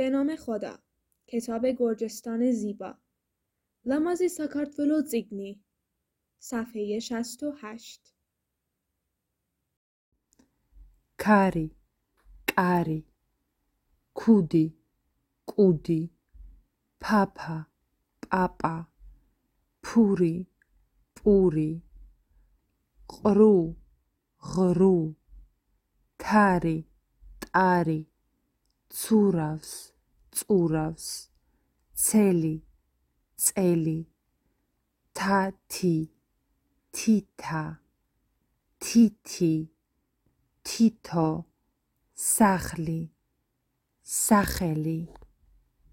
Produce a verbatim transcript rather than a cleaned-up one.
به نام خدا. کتاب گرجستان زیبا. لامازی ساکارتولو زیگنی. صفحه شصت و هشت. کاری، کاری، کودی، کودی، پاپا، پاپا، پوری، پوری، غرو، غرو، تاری، تاری، ცურავს, წურავს, ცელი, წელი, თათი, თითა, თითი, თითო, სახლი, სახელი.